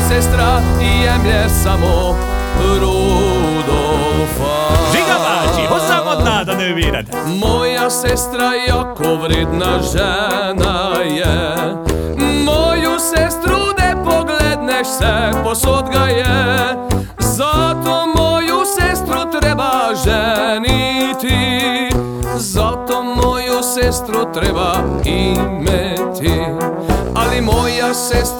sestra jemlje samo Rudolfa. Žiga Bači, hoćam od nada ne virate. Moja sestra jako vredna žena je, moju sestru de pogledneš se posod ga je. Zato moju sestru treba ženiti, zato moju sestru treba imeti. Ali moja sestra